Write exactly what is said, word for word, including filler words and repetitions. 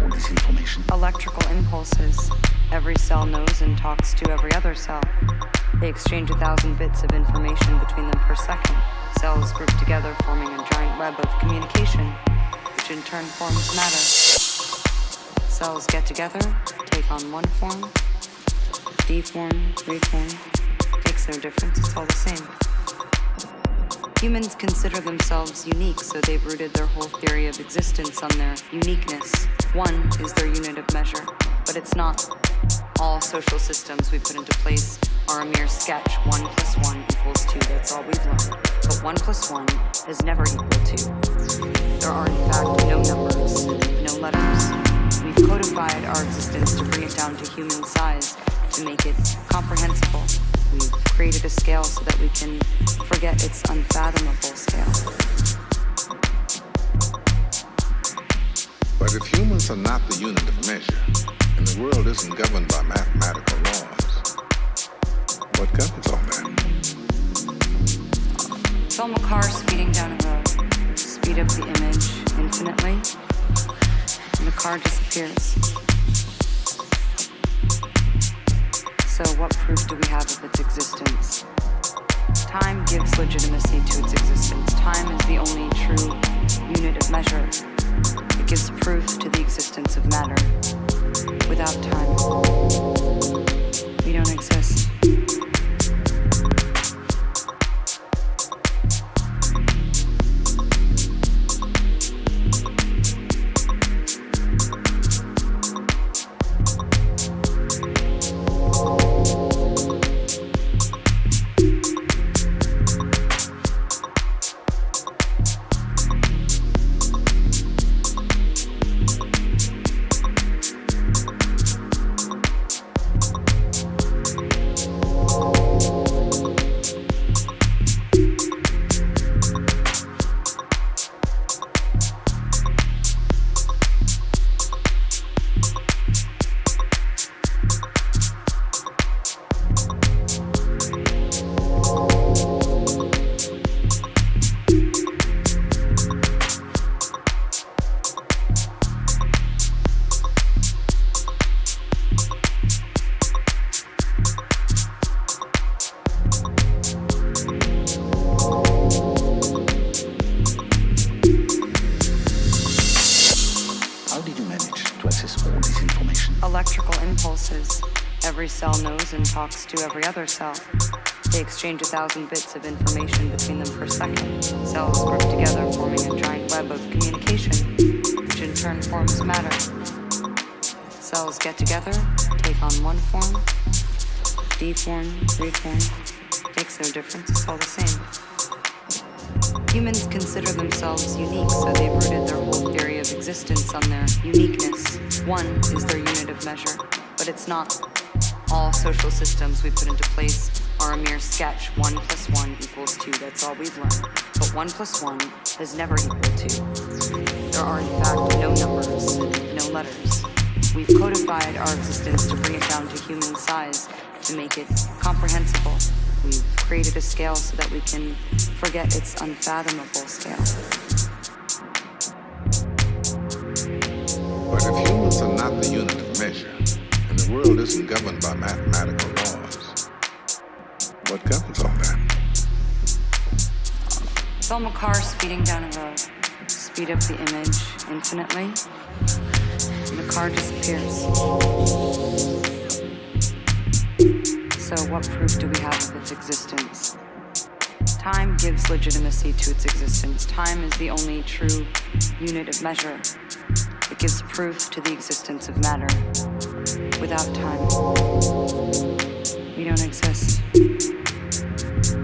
all this information? Electrical impulses. Every cell knows and talks to every other cell. They exchange a thousand bits of information between them per second. Cells group together, forming a giant web of communication, which in turn forms matter. Cells get together, take on one form, deform, reform. Makes no difference, it's all the same. Humans consider themselves unique, so they've rooted their whole theory of existence on their uniqueness. One is their unit of measure, but it's not. All social systems we put into place are a mere sketch. One plus one equals two, that's all we've learned. But one plus one is never equal to. There are in fact no numbers, no letters. We've codified our existence to bring it down to human size, to make it comprehensible. We've created a scale so that we can forget its unfathomable scale. But if humans are not the unit of measure, and the world isn't governed by mathematical laws, what governs all that? Film a car speeding down a road. Speed up the image infinitely, and the car disappears. So what proof do we have of its existence? Time gives legitimacy to its existence. Time is the only true unit of measure. It gives proof to the existence of matter. Without time, we don't exist. Every cell knows and talks to every other cell. They exchange a thousand bits of information between them per second. Cells group together, forming a giant web of communication, which in turn forms matter. Cells get together, take on one form, deform, reform. Makes no difference, it's all the same. Humans consider themselves unique, so they've rooted their whole theory of existence on their uniqueness. One is their unit of measure, but it's not. All social systems we put into place are a mere sketch. One plus one equals two, that's all we've learned. But one plus one is never equal to. There are in fact no numbers, no letters. We've codified our existence to bring it down to human size, to make it comprehensible. We've created a scale so that we can forget its unfathomable scale. But if humans are not the unit of measure, and the world isn't governed by mathematical laws, what governs all that? Film a car speeding down a road. Speed up the image infinitely, and the car disappears. So what proof do we have of its existence? Time gives legitimacy to its existence. Time is the only true unit of measure. It gives proof to the existence of matter. Without time, we don't exist.